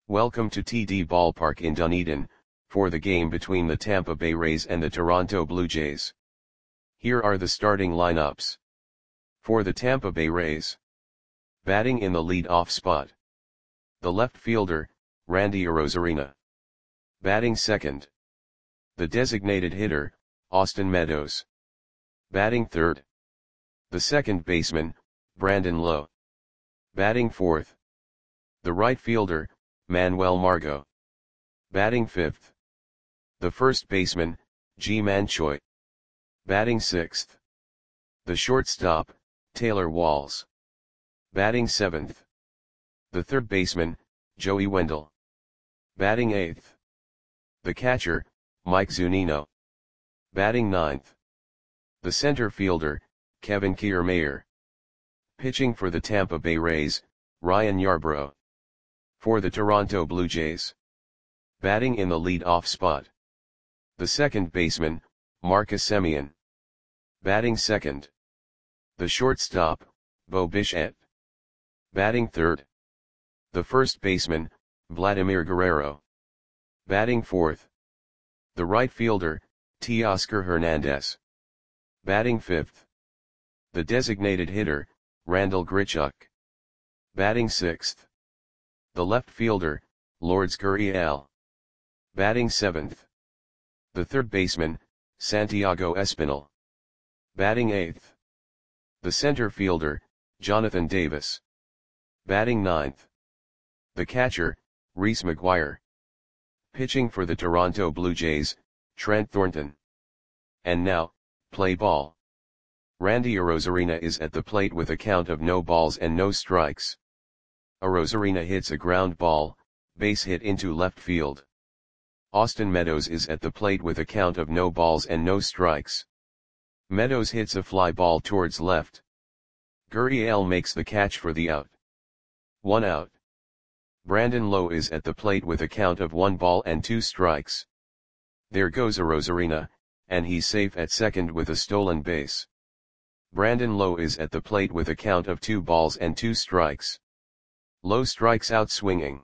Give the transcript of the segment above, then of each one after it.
Welcome to TD Ballpark in Dunedin, for the game between the Tampa Bay Rays and the Toronto Blue Jays. Here are the starting lineups. For the Tampa Bay Rays. Batting in the lead-off spot. The left fielder, Randy Arozarena. Batting second. The designated hitter, Austin Meadows. Batting third. The second baseman, Brandon Lowe. Batting fourth. The right fielder, Manuel Margot. Batting fifth. The first baseman, Ji-Man Choi. Batting sixth. The shortstop, Taylor Walls. Batting seventh. The third baseman, Joey Wendle. Batting eighth. The catcher, Mike Zunino. Batting ninth. The center fielder, Kevin Kiermaier. Pitching for the Tampa Bay Rays, Ryan Yarbrough. For the Toronto Blue Jays. Batting in the lead-off spot. The second baseman, Marcus Semien. Batting second. The shortstop, Bo Bichette. Batting third. The first baseman, Vladimir Guerrero. Batting fourth. The right fielder, Teoscar Hernandez. Batting fifth. The designated hitter, Randal Grichuk. Batting sixth. The left fielder, Lourdes Gurriel. Batting seventh. The third baseman, Santiago Espinal. Batting eighth. The center fielder, Jonathan Davis. Batting ninth. The catcher, Reese McGuire. Pitching for the Toronto Blue Jays, Trent Thornton. And now, play ball. Randy Arozarena is at the plate with a count of no balls and no strikes. Arozarena hits a ground ball, base hit into left field. Austin Meadows is at the plate with a count of no balls and no strikes. Meadows hits a fly ball towards left. Gurriel makes the catch for the out. 1 out. Brandon Lowe is at the plate with a count of 1 ball and 2 strikes. There goes Arozarena, and he's safe at second with a stolen base. Brandon Lowe is at the plate with a count of 2 balls and 2 strikes. Lowe strikes out swinging.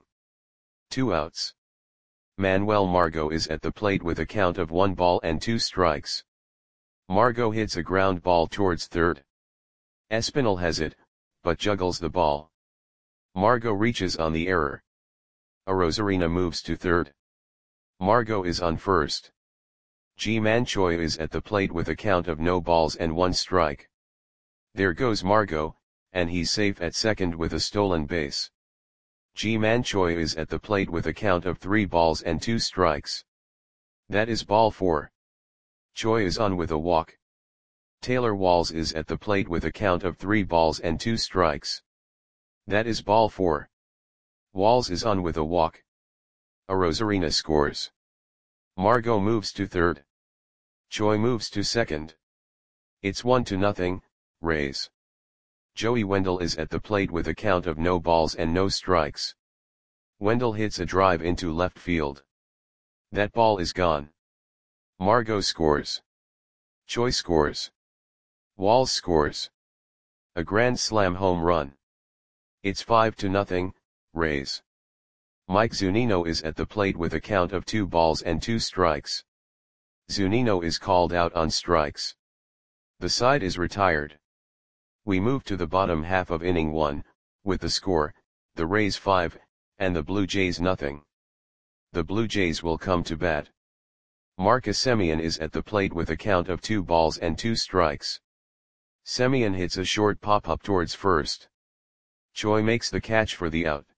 2 outs. Manuel Margot is at the plate with a count of 1 ball and 2 strikes. Margot hits a ground ball towards third. Espinal has it, but juggles the ball. Margot reaches on the error. Arozarena moves to third. Margot is on first. Ji-Man Choi is at the plate with a count of no balls and 1 strike. There goes Margot, and he's safe at second with a stolen base. Ji-Man Choi is at the plate with a count of 3 balls and 2 strikes. That is ball 4. Choi is on with a walk. Taylor Walls is at the plate with a count of 3 balls and 2 strikes. That is ball 4. Walls is on with a walk. Arozarena scores. Margot moves to third. Choi moves to second. It's 1-0, Rays. Joey Wendle is at the plate with a count of no balls and no strikes. Wendle hits a drive into left field. That ball is gone. Margot scores. Choi scores. Walls scores. A grand slam home run. It's 5-0, Rays. Mike Zunino is at the plate with a count of 2 balls and 2 strikes. Zunino is called out on strikes. The side is retired. We move to the bottom half of inning 1, with the score, the Rays 5, and the Blue Jays 0. The Blue Jays will come to bat. Marcus Semien is at the plate with a count of 2 balls and 2 strikes. Semien hits a short pop-up towards first. Choi makes the catch for the out.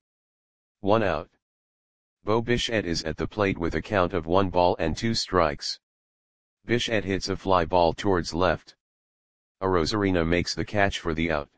1 out. Bo Bichette is at the plate with a count of 1 ball and 2 strikes. Bichette hits a fly ball towards left. Arozarena makes the catch for the out.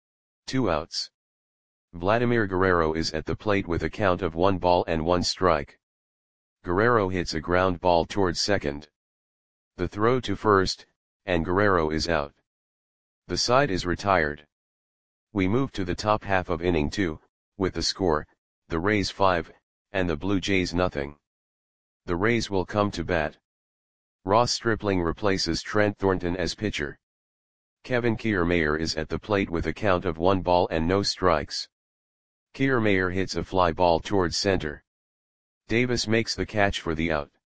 2 outs. Vladimir Guerrero is at the plate with a count of 1 ball and 1 strike. Guerrero hits a ground ball towards second. The throw to first, and Guerrero is out. The side is retired. We move to the top half of inning 2, with the score, the Rays 5, and the Blue Jays 0. The Rays will come to bat. Ross Stripling replaces Trent Thornton as pitcher. Kevin Kiermaier is at the plate with a count of 1 ball and no strikes. Kiermaier hits a fly ball towards center. Davis makes the catch for the out.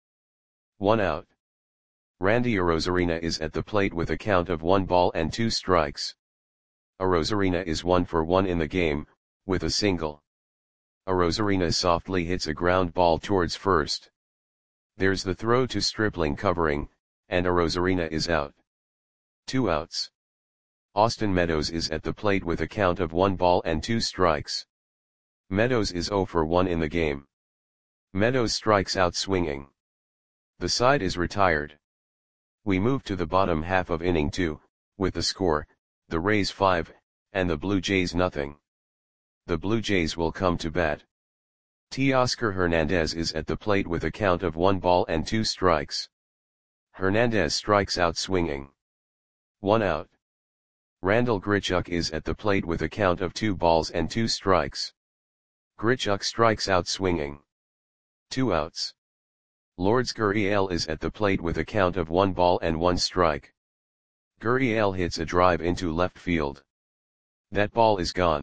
1 out. Randy Arozarena is at the plate with a count of 1 ball and 2 strikes. Arozarena is 1 for 1 in the game, with a single. Arozarena softly hits a ground ball towards first. There's the throw to Stripling covering, and Arozarena is out. 2 outs. Austin Meadows is at the plate with a count of 1 ball and 2 strikes. Meadows is 0 for 1 in the game. Meadows strikes out swinging. The side is retired. We move to the bottom half of inning 2, with the score, the Rays 5, and the Blue Jays nothing. The Blue Jays will come to bat. Teoscar Hernandez is at the plate with a count of 1 ball and 2 strikes. Hernandez strikes out swinging. 1 out. Randal Grichuk is at the plate with a count of 2 balls and 2 strikes. Grichuk strikes out swinging. 2 outs. Lourdes Gurriel is at the plate with a count of 1 ball and 1 strike. Gurriel hits a drive into left field. That ball is gone.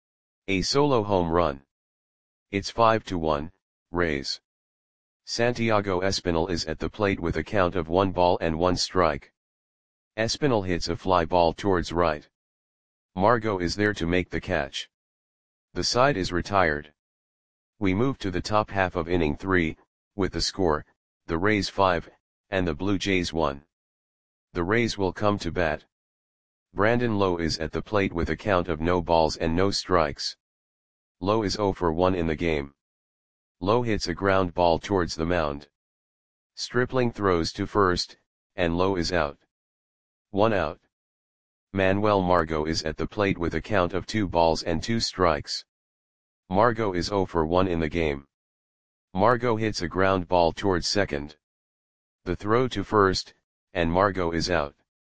A solo home run. It's 5-1, Rays. Santiago Espinal is at the plate with a count of 1 ball and 1 strike. Espinal hits a fly ball towards right. Margot is there to make the catch. The side is retired. We move to the top half of inning 3, with the score, the Rays 5, and the Blue Jays 1. The Rays will come to bat. Brandon Lowe is at the plate with a count of no balls and no strikes. Lowe is 0 for 1 in the game. Lowe hits a ground ball towards the mound. Stripling throws to first, and Lowe is out. 1 out. Manuel Margot is at the plate with a count of 2 balls and 2 strikes. Margot is 0 for 1 in the game. Margot hits a ground ball towards second. The throw to first, and Margot is out.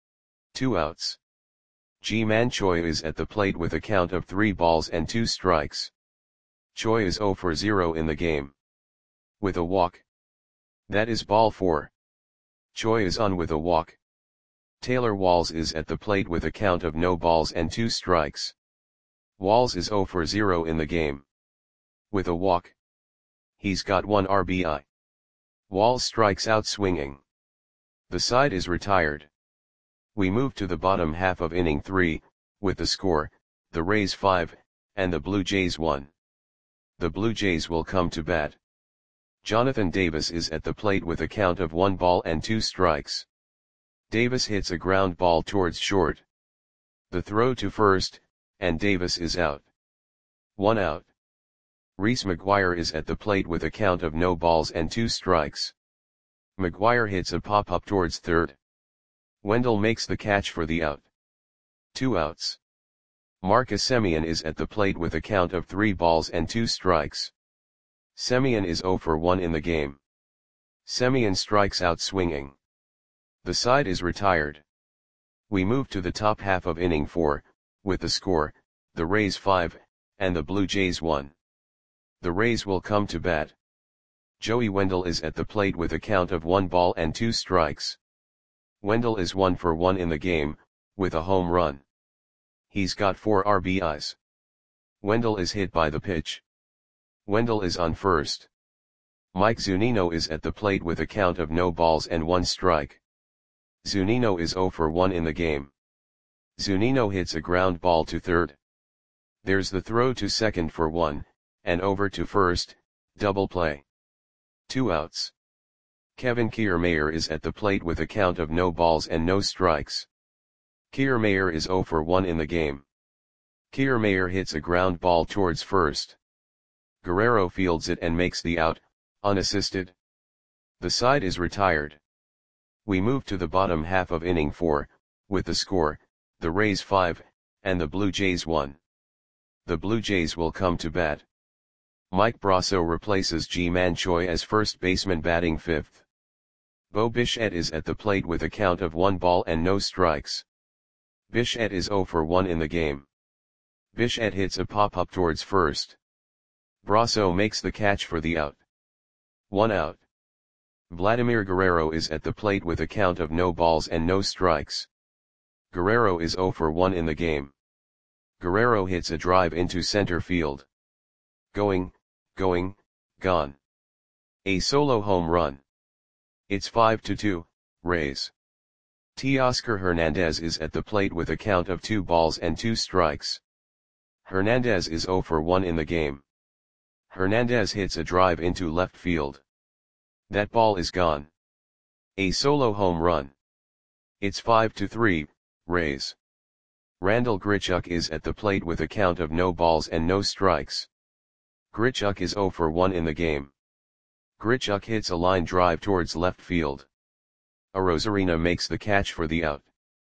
2 outs. Ji-Man Choi is at the plate with a count of 3 balls and 2 strikes. Choi is 0 for 0 in the game. With a walk. That is ball 4. Choi is on with a walk. Taylor Walls is at the plate with a count of no balls and 2 strikes. Walls is 0 for 0 in the game. With a walk. He's got 1 RBI. Walls strikes out swinging. The side is retired. We move to the bottom half of inning 3, with the score, the Rays 5, and the Blue Jays 1. The Blue Jays will come to bat. Jonathan Davis is at the plate with a count of 1 ball and 2 strikes. Davis hits a ground ball towards short. The throw to first, and Davis is out. 1 out. Reese McGuire is at the plate with a count of no balls and 2 strikes. McGuire hits a pop-up towards third. Wendell makes the catch for the out. 2 outs. Marcus Semien is at the plate with a count of 3 balls and 2 strikes. Semien is 0 for 1 in the game. Semien strikes out swinging. The side is retired. We move to the top half of inning 4, with the score, the Rays 5, and the Blue Jays 1. The Rays will come to bat. Joey Wendell is at the plate with a count of 1 ball and 2 strikes. Wendell is 1 for 1 in the game, with a home run. He's got 4 RBIs. Wendell is hit by the pitch. Wendell is on first. Mike Zunino is at the plate with a count of no balls and 1 strike. Zunino is 0 for 1 in the game. Zunino hits a ground ball to third. There's the throw to second for 1, and over to first, double play. 2 outs. Kevin Kiermaier is at the plate with a count of no balls and no strikes. Kiermaier is 0 for 1 in the game. Kiermaier hits a ground ball towards first. Guerrero fields it and makes the out, unassisted. The side is retired. We move to the bottom half of inning 4, with the score, the Rays 5, and the Blue Jays 1. The Blue Jays will come to bat. Mike Brasso replaces Ji-Man Choi as first baseman batting 5th. Bo Bichette is at the plate with a count of 1 ball and no strikes. Bichette is 0 for 1 in the game. Bichette hits a pop-up towards first. Brasso makes the catch for the out. 1 out. Vladimir Guerrero is at the plate with a count of no balls and no strikes. Guerrero is 0 for 1 in the game. Guerrero hits a drive into center field. going, gone. A solo home run. It's 5-2, Rays. Teoscar Hernandez is at the plate with a count of 2 balls and 2 strikes. Hernandez is 0 for 1 in the game. Hernandez hits a drive into left field. That ball is gone. A solo home run. It's 5-3, Rays. Randal Grichuk is at the plate with a count of no balls and no strikes. Grichuk is 0 for 1 in the game. Grichuk hits a line drive towards left field. Arozarena makes the catch for the out.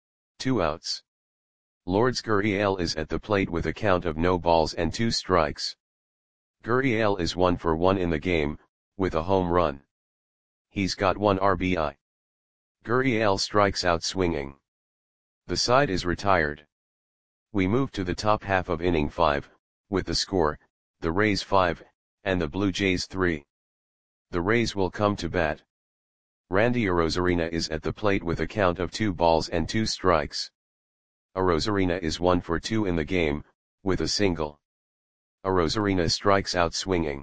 2 outs. Lourdes Gurriel is at the plate with a count of no balls and 2 strikes. Gurriel is 1 for 1 in the game, with a home run. He's got 1 RBI. Gurriel strikes out swinging. The side is retired. We move to the top half of inning 5, with the score, the Rays 5, and the Blue Jays 3. The Rays will come to bat. Randy Arozarena is at the plate with a count of 2 balls and 2 strikes. Arozarena is 1 for 2 in the game, with a single. Arozarena strikes out swinging.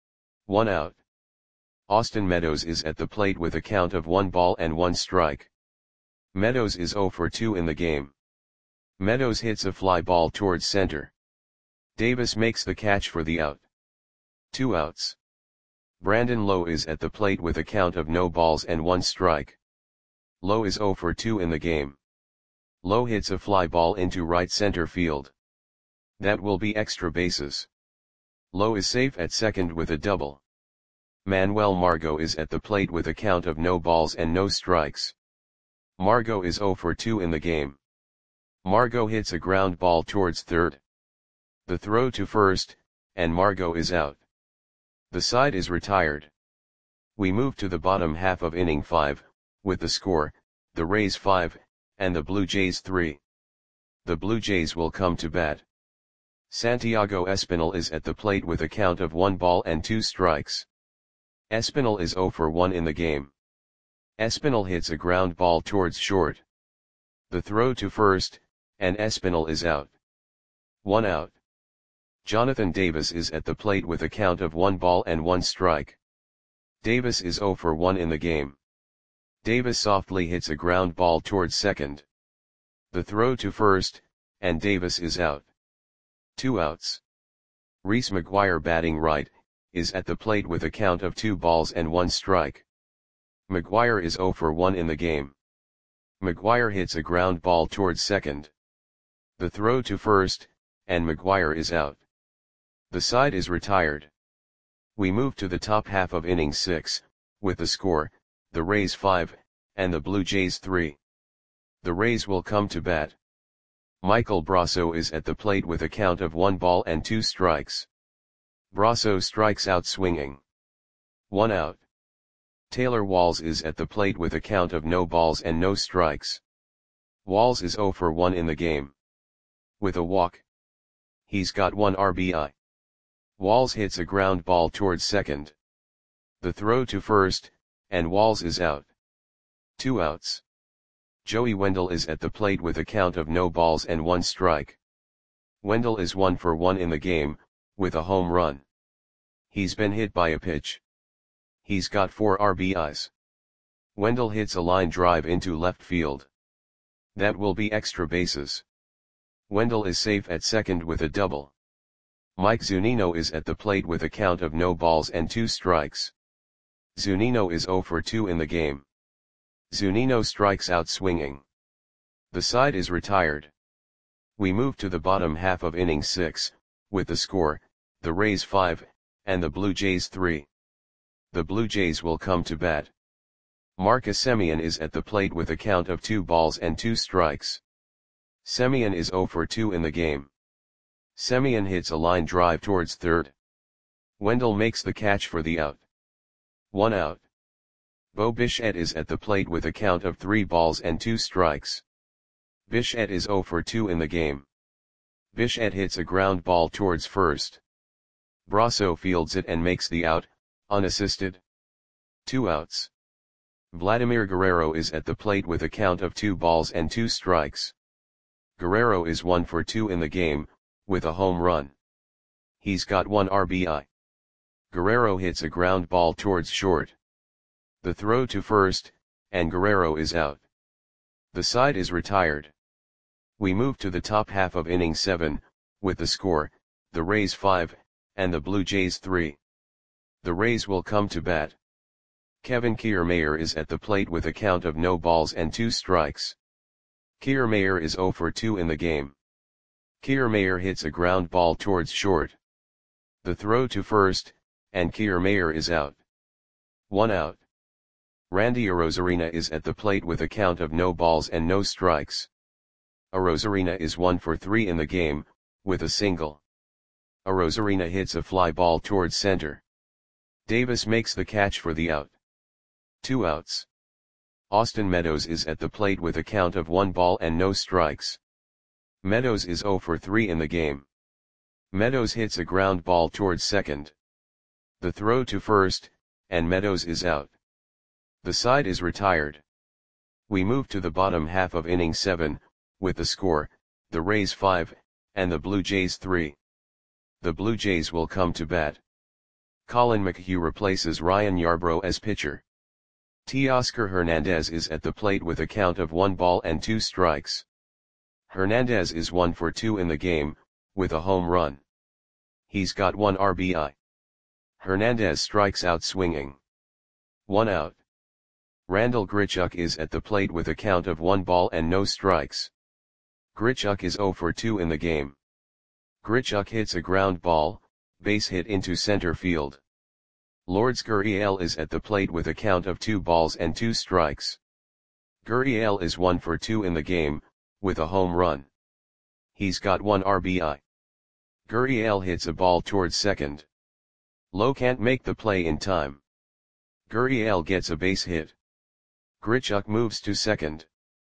1 out. Austin Meadows is at the plate with a count of 1 ball and 1 strike. Meadows is 0 for 2 in the game. Meadows hits a fly ball towards center. Davis makes the catch for the out. 2 outs. Brandon Lowe is at the plate with a count of no balls and 1 strike. Lowe is 0 for 2 in the game. Lowe hits a fly ball into right center field. That will be extra bases. Lowe is safe at second with a double. Manuel Margot is at the plate with a count of no balls and no strikes. Margot is 0 for 2 in the game. Margot hits a ground ball towards third. The throw to first, and Margot is out. The side is retired. We move to the bottom half of inning 5, with the score, the Rays 5, and the Blue Jays 3. The Blue Jays will come to bat. Santiago Espinal is at the plate with a count of 1 ball and 2 strikes. Espinal is 0 for 1 in the game. Espinal hits a ground ball towards short. The throw to first, and Espinal is out. 1 out. Jonathan Davis is at the plate with a count of 1 ball and 1 strike. Davis is 0 for 1 in the game. Davis softly hits a ground ball towards second. The throw to first, and Davis is out. 2 outs. Reese McGuire batting right, is at the plate with a count of 2 balls and 1 strike. McGuire is 0 for 1 in the game. McGuire hits a ground ball towards second. The throw to first, and McGuire is out. The side is retired. We move to the top half of inning 6, with the score, the Rays 5, and the Blue Jays 3. The Rays will come to bat. Michael Brasso is at the plate with a count of 1 ball and 2 strikes. Brasso strikes out swinging. 1 out. Taylor Walls is at the plate with a count of no balls and no strikes. Walls is 0 for 1 in the game. With a walk. He's got 1 RBI. Walls hits a ground ball towards second. The throw to first, and Walls is out. 2 outs. Joey Wendell is at the plate with a count of no balls and 1 strike. Wendell is 1 for 1 in the game, with a home run. He's been hit by a pitch. He's got 4 RBIs. Wendell hits a line drive into left field. That will be extra bases. Wendell is safe at second with a double. Mike Zunino is at the plate with a count of no balls and 2 strikes. Zunino is 0 for 2 in the game. Zunino strikes out swinging. The side is retired. We move to the bottom half of inning 6, with the score, the Rays 5, and the Blue Jays 3. The Blue Jays will come to bat. Marcus Semien is at the plate with a count of 2 balls and 2 strikes. Semien is 0 for 2 in the game. Semien hits a line drive towards third. Wendell makes the catch for the out. 1 out. Bo Bichette is at the plate with a count of 3 balls and 2 strikes. Bichette is 0 for 2 in the game. Bichette hits a ground ball towards first. Brasso fields it and makes the out, unassisted. 2 outs. Vladimir Guerrero is at the plate with a count of 2 balls and 2 strikes. Guerrero is 1 for 2 in the game, with a home run. He's got 1 RBI. Guerrero hits a ground ball towards short. The throw to first, and Guerrero is out. The side is retired. We move to the top half of inning 7, with the score, the Rays 5, and the Blue Jays 3. The Rays will come to bat. Kevin Kiermaier is at the plate with a count of no balls and 2 strikes. Kiermaier is 0 for 2 in the game. Kiermaier hits a ground ball towards short. The throw to first, and Kiermaier is out. 1 out. Randy Arozarena is at the plate with a count of no balls and no strikes. Arozarena is 1 for 3 in the game, with a single. Arozarena hits a fly ball towards center. Davis makes the catch for the out. 2 outs. Austin Meadows is at the plate with a count of 1 ball and no strikes. Meadows is 0 for 3 in the game. Meadows hits a ground ball towards second. The throw to first, and Meadows is out. The side is retired. We move to the bottom half of inning 7, with the score, the Rays 5, and the Blue Jays 3. The Blue Jays will come to bat. Colin McHugh replaces Ryan Yarbrough as pitcher. Teoscar Hernandez is at the plate with a count of 1 ball and 2 strikes. Hernandez is 1 for 2 in the game, with a home run. He's got 1 RBI. Hernandez strikes out swinging. 1 out. Randal Grichuk is at the plate with a count of 1 ball and no strikes. Grichuk is 0 for 2 in the game. Grichuk hits a ground ball, base hit into center field. Lourdes Gurriel is at the plate with a count of 2 balls and 2 strikes. Gurriel is 1 for 2 in the game, with a home run. He's got 1 RBI. Gurriel hits a ball towards second. Lowe can't make the play in time. Gurriel gets a base hit. Grichuk moves to second.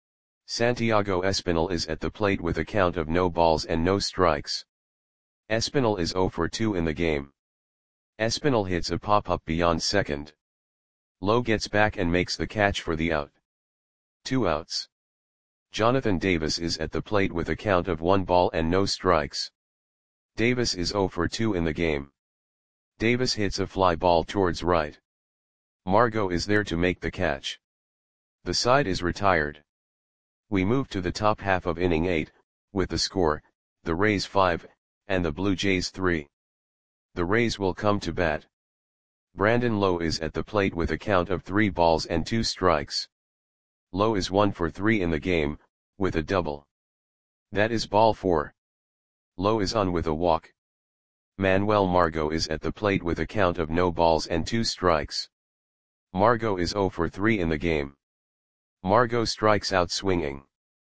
Santiago Espinal is at the plate with a count of no balls and no strikes. Espinal is 0 for 2 in the game. Espinal hits a pop-up beyond second. Lowe gets back and makes the catch for the out. 2 outs. Jonathan Davis is at the plate with a count of 1 ball and no strikes. Davis is 0 for 2 in the game. Davis hits a fly ball towards right. Margot is there to make the catch. The side is retired. We move to the top half of inning 8, with the score, the Rays 5, and the Blue Jays 3. The Rays will come to bat. Brandon Lowe is at the plate with a count of 3 balls and 2 strikes. Lowe is 1 for 3 in the game, with a double. That is ball 4. Lowe is on with a walk. Manuel Margot is at the plate with a count of no balls and 2 strikes. Margot is 0 for 3 in the game. Margot strikes out swinging.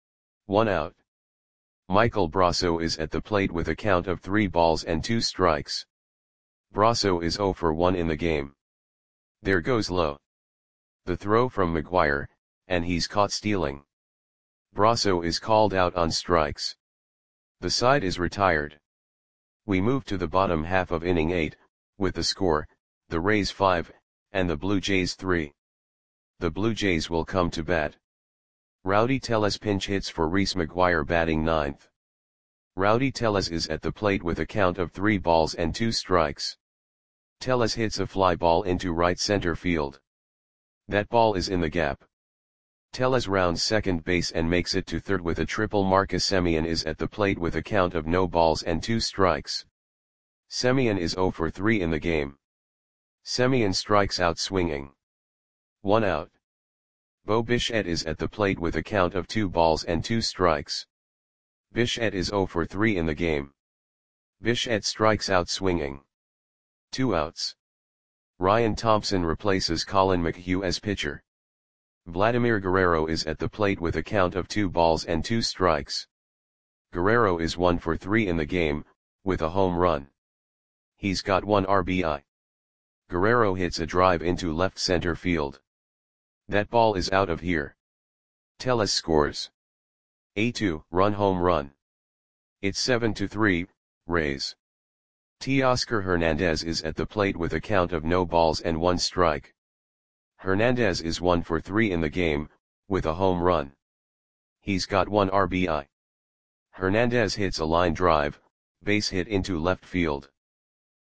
1 out. Michael Brasso is at the plate with a count of 3 balls and 2 strikes. Brasso is 0 for 1 in the game. There goes Lowe. The throw from McGuire, and he's caught stealing. Brasso is called out on strikes. The side is retired. We move to the bottom half of inning 8, with the score, the Rays 5, and the Blue Jays 3. The Blue Jays will come to bat. Rowdy Tellez pinch hits for Reese McGuire batting 9th. Rowdy Tellez is at the plate with a count of 3 balls and 2 strikes. Tellez hits a fly ball into right center field. That ball is in the gap. Tellez rounds second base and makes it to third with a triple. Marcus Semien is at the plate with a count of no balls and 2 strikes. Semien is 0 for 3 in the game. Semien strikes out swinging. 1 out. Bo Bichette is at the plate with a count of 2 balls and 2 strikes. Bichette is 0 for 3 in the game. Bichette strikes out swinging. 2 outs. Ryan Thompson replaces Colin McHugh as pitcher. Vladimir Guerrero is at the plate with a count of 2 balls and 2 strikes. Guerrero is 1 for 3 in the game, with a home run. He's got 1 RBI. Guerrero hits a drive into left center field. That ball is out of here. Tellez scores a 2-run home run. It's 7-3, Rays. Teoscar Hernandez is at the plate with a count of no balls and 1 strike. Hernandez is 1 for 3 in the game, with a home run. He's got 1 RBI. Hernandez hits a line drive, base hit into left field.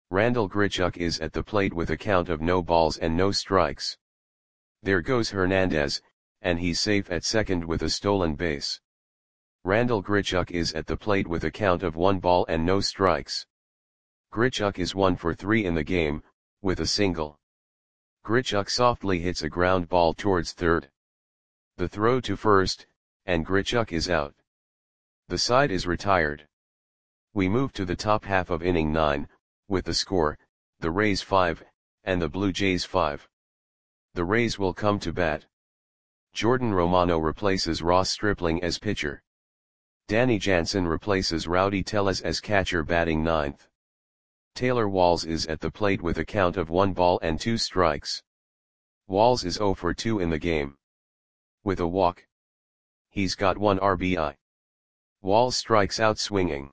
Randal Grichuk is at the plate with a count of no balls and no strikes. There goes Hernandez, and he's safe at second with a stolen base. Randal Grichuk is at the plate with a count of 1 ball and no strikes. Grichuk is 1 for 3 in the game, with a single. Grichuk softly hits a ground ball towards third. The throw to first, and Grichuk is out. The side is retired. We move to the top half of inning 9, with the score, the Rays 5, and the Blue Jays 5. The Rays will come to bat. Jordan Romano replaces Ross Stripling as pitcher. Danny Jansen replaces Rowdy Tellez as catcher batting 9th. Taylor Walls is at the plate with a count of 1 ball and 2 strikes. Walls is 0 for 2 in the game. With a walk. He's got 1 RBI. Walls strikes out swinging.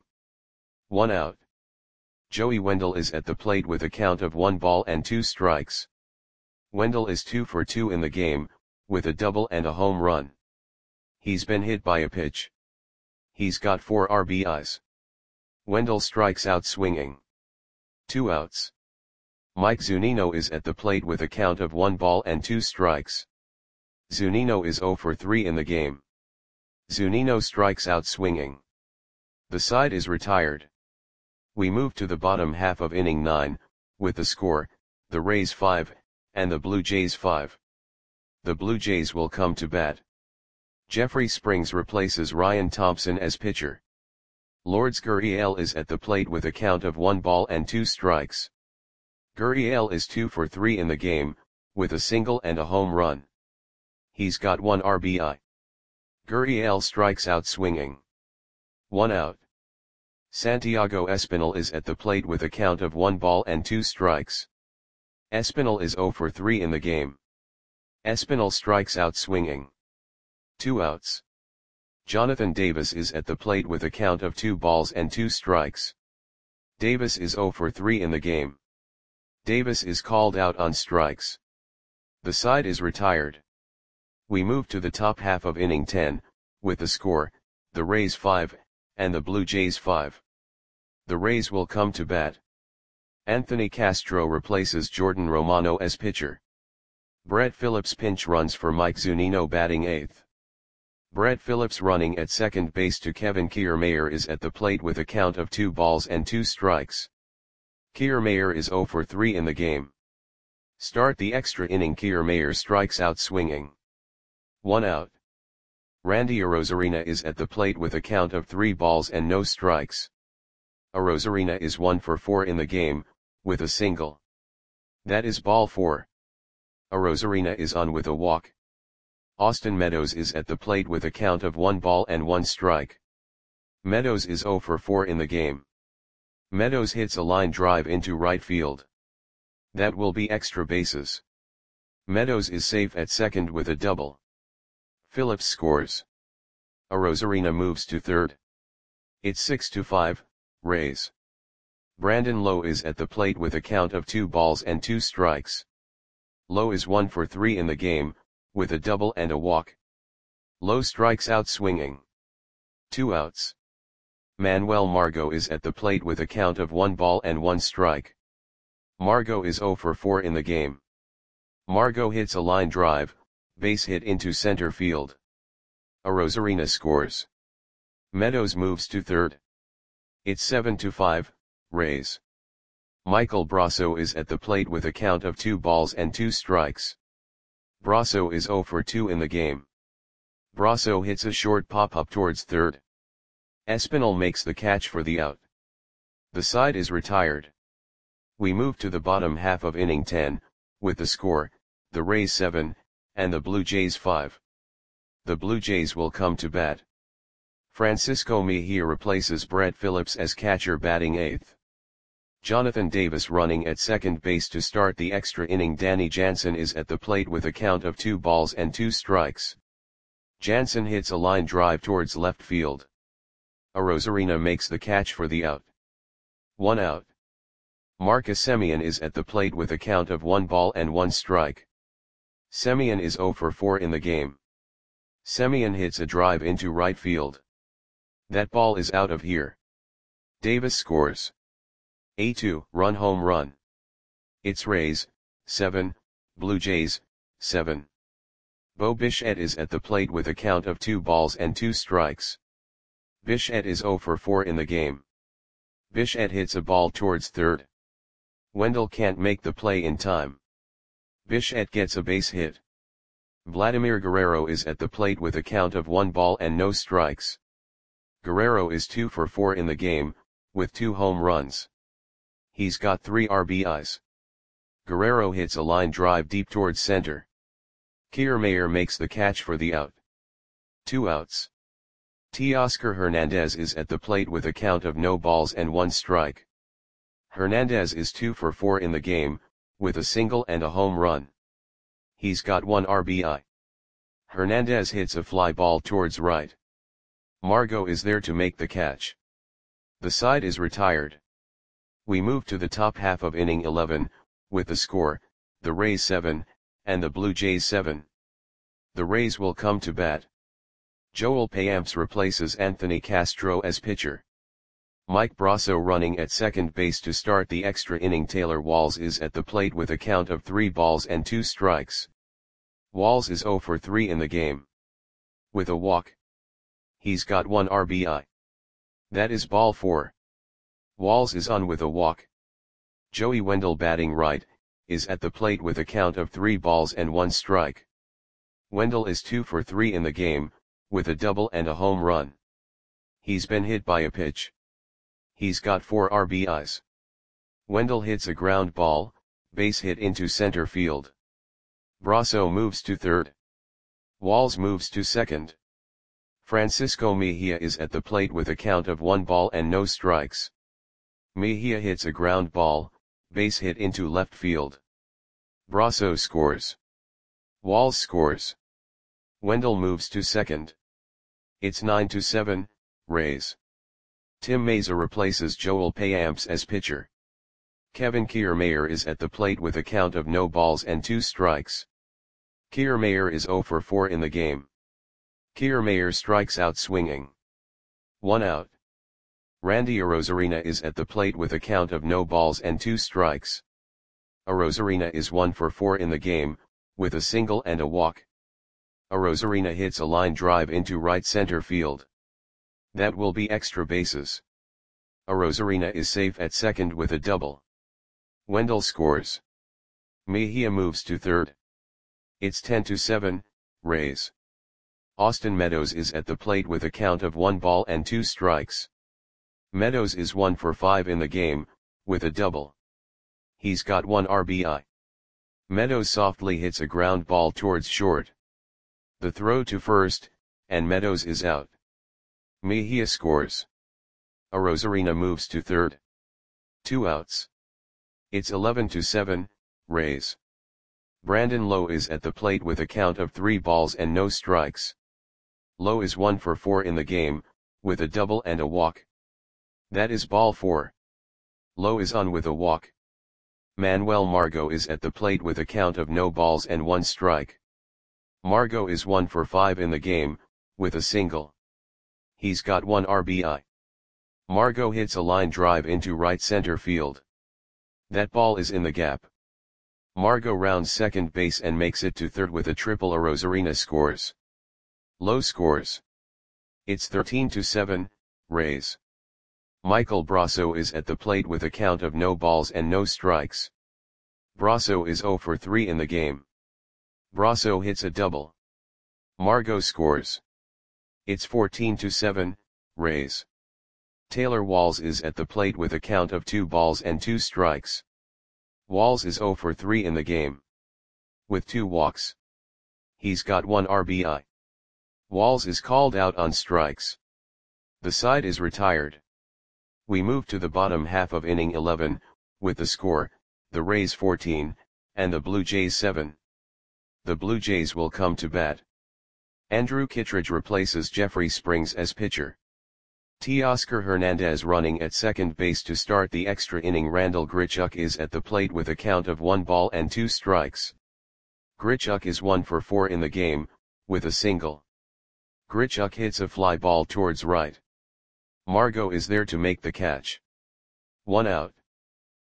1 out. Joey Wendell is at the plate with a count of 1 ball and 2 strikes. Wendell is 2 for 2 in the game, with a double and a home run. He's been hit by a pitch. He's got 4 RBIs. Wendell strikes out swinging. 2 outs. Mike Zunino is at the plate with a count of 1 ball and 2 strikes. Zunino is 0 for 3 in the game. Zunino strikes out swinging. The side is retired. We move to the bottom half of inning 9, with the score, the Rays 5, and the Blue Jays 5. The Blue Jays will come to bat. Jeffrey Springs replaces Ryan Thompson as pitcher. Lourdes Gurriel is at the plate with a count of 1 ball and 2 strikes. Gurriel is 2 for 3 in the game, with a single and a home run. He's got 1 RBI. Gurriel strikes out swinging. 1 out. Santiago Espinal is at the plate with a count of 1 ball and 2 strikes. Espinal is 0 for 3 in the game. Espinal strikes out swinging. 2 outs. Jonathan Davis is at the plate with a count of 2 balls and 2 strikes. Davis is 0 for 3 in the game. Davis is called out on strikes. The side is retired. We move to the top half of inning 10, with the score, the Rays 5, and the Blue Jays 5. The Rays will come to bat. Anthony Castro replaces Jordan Romano as pitcher. Brett Phillips pinch runs for Mike Zunino batting 8th. Brett Phillips running at second base to Kevin Kiermaier is at the plate with a count of 2 balls and 2 strikes. Kiermaier is 0 for 3 in the game. Start the extra inning. Kiermaier strikes out swinging. 1 out. Randy Arozarena is at the plate with a count of 3 balls and no strikes. Arozarena is 1 for 4 in the game, with a single. That is ball 4. Arozarena is on with a walk. Austin Meadows is at the plate with a count of 1 ball and 1 strike. Meadows is 0 for 4 in the game. Meadows hits a line drive into right field. That will be extra bases. Meadows is safe at second with a double. Phillips scores. Arozarena moves to third. It's 6-5, Rays. Brandon Lowe is at the plate with a count of 2 balls and 2 strikes. Lowe is 1 for 3 in the game, with a double and a walk. Lowe strikes out swinging. 2 outs. Manuel Margot is at the plate with a count of 1 ball and 1 strike. Margot is 0 for 4 in the game. Margot hits a line drive, base hit into center field. Arozarena scores. Meadows moves to third. It's 7-5, Rays. Michael Brasso is at the plate with a count of 2 balls and 2 strikes. Brasso is 0 for 2 in the game. Brasso hits a short pop-up towards third. Espinal makes the catch for the out. The side is retired. We move to the bottom half of inning 10, with the score, the Rays 7, and the Blue Jays 5. The Blue Jays will come to bat. Francisco Mejia replaces Brett Phillips as catcher batting 8th. Jonathan Davis running at second base to start the extra inning. Danny Jansen is at the plate with a count of 2 balls and 2 strikes. Jansen hits a line drive towards left field. Arozarena makes the catch for the out. 1 out. Marcus Semien is at the plate with a count of 1 ball and 1 strike. Semien is 0 for 4 in the game. Semien hits a drive into right field. That ball is out of here. Davis scores. A2, run home run. It's Rays, 7, Blue Jays, 7. Bo Bichette is at the plate with a count of 2 balls and 2 strikes. Bichette is 0 for 4 in the game. Bichette hits a ball towards third. Wendell can't make the play in time. Bichette gets a base hit. Vladimir Guerrero is at the plate with a count of 1 ball and no strikes. Guerrero is 2 for 4 in the game, with 2 home runs. He's got 3 RBIs. Guerrero hits a line drive deep towards center. Kiermaier makes the catch for the out. 2 outs. Teoscar Hernandez is at the plate with a count of no balls and 1 strike. Hernandez is 2 for 4 in the game, with a single and a home run. He's got 1 RBI. Hernandez hits a fly ball towards right. Margot is there to make the catch. The side is retired. We move to the top half of inning 11, with the score, the Rays 7, and the Blue Jays 7. The Rays will come to bat. Joel Payamps replaces Anthony Castro as pitcher. Mike Brasso running at second base to start the extra inning. Taylor Walls is at the plate with a count of 3 balls and 2 strikes. Walls is 0 for 3 in the game. With a walk. He's got 1 RBI. That is ball 4. Walls is on with a walk. Joey Wendell batting right, is at the plate with a count of 3 balls and 1 strike. Wendell is 2 for 3 in the game, with a double and a home run. He's been hit by a pitch. He's got 4 RBIs. Wendell hits a ground ball, base hit into center field. Brasso moves to third. Walls moves to second. Francisco Mejia is at the plate with a count of 1 ball and no strikes. Mejia hits a ground ball, base hit into left field. Brasso scores. Walls scores. Wendell moves to second. It's 9-7, Rays. Tim Mayza replaces Joel Payamps as pitcher. Kevin Kiermaier is at the plate with a count of no balls and 2 strikes. Kiermaier is 0 for 4 in the game. Kiermaier strikes out swinging. 1 out. Randy Arozarena is at the plate with a count of no balls and 2 strikes. Arozarena is 1 for 4 in the game, with a single and a walk. Arozarena hits a line drive into right center field. That will be extra bases. Arozarena is safe at second with a double. Wendell scores. Mejia moves to third. It's 10-7, Rays. Austin Meadows is at the plate with a count of 1 ball and 2 strikes. Meadows is 1 for 5 in the game, with a double. He's got 1 RBI. Meadows softly hits a ground ball towards short. The throw to first, and Meadows is out. Mejia scores. Arozarena moves to third. 2 outs. It's 11-7, Rays. Brandon Lowe is at the plate with a count of 3 balls and no strikes. Lowe is 1 for 4 in the game, with a double and a walk. That is ball 4. Lowe is on with a walk. Manuel Margot is at the plate with a count of no balls and 1 strike. Margot is 1 for 5 in the game, with a single. He's got 1 RBI. Margot hits a line drive into right center field. That ball is in the gap. Margot rounds second base and makes it to third with a triple. Arozarena scores. Lowe scores. It's 13-7, Rays. Michael Brasso is at the plate with a count of no balls and no strikes. Brasso is 0 for 3 in the game. Brasso hits a double. Margot scores. It's 14-7, Rays. Taylor Walls is at the plate with a count of 2 balls and 2 strikes. Walls is 0 for 3 in the game. With 2 walks. He's got 1 RBI. Walls is called out on strikes. The side is retired. We move to the bottom half of inning 11, with the score, the Rays 14, and the Blue Jays 7. The Blue Jays will come to bat. Andrew Kittredge replaces Jeffrey Springs as pitcher. Teoscar Hernandez running at second base to start the extra inning. Randall Grichuk is at the plate with a count of 1 ball and 2 strikes. Grichuk is 1 for 4 in the game, with a single. Grichuk hits a fly ball towards right. Margot is there to make the catch. 1 out.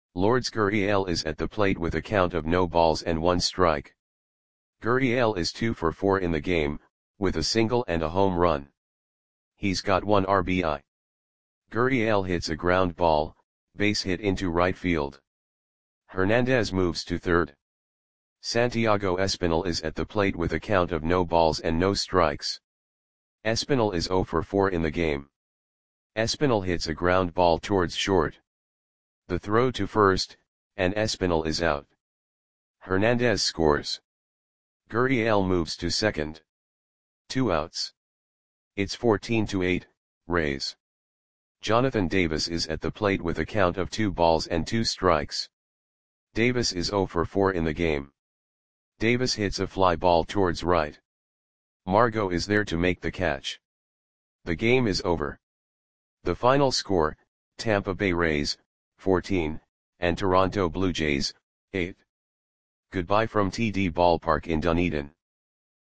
Lourdes Gurriel is at the plate with a count of no balls and 1 strike. Gurriel is 2 for 4 in the game, with a single and a home run. He's got 1 RBI. Gurriel hits a ground ball, base hit into right field. Hernandez moves to third. Santiago Espinal is at the plate with a count of no balls and no strikes. Espinal is 0 for 4 in the game. Espinal hits a ground ball towards short. The throw to first, and Espinal is out. Hernandez scores. Gurriel moves to second. 2 outs. It's 14-8, Rays. Jonathan Davis is at the plate with a count of 2 balls and 2 strikes. Davis is 0 for 4 in the game. Davis hits a fly ball towards right. Margot is there to make the catch. The game is over. The final score, Tampa Bay Rays, 14, and Toronto Blue Jays, 8. Goodbye from TD Ballpark in Dunedin.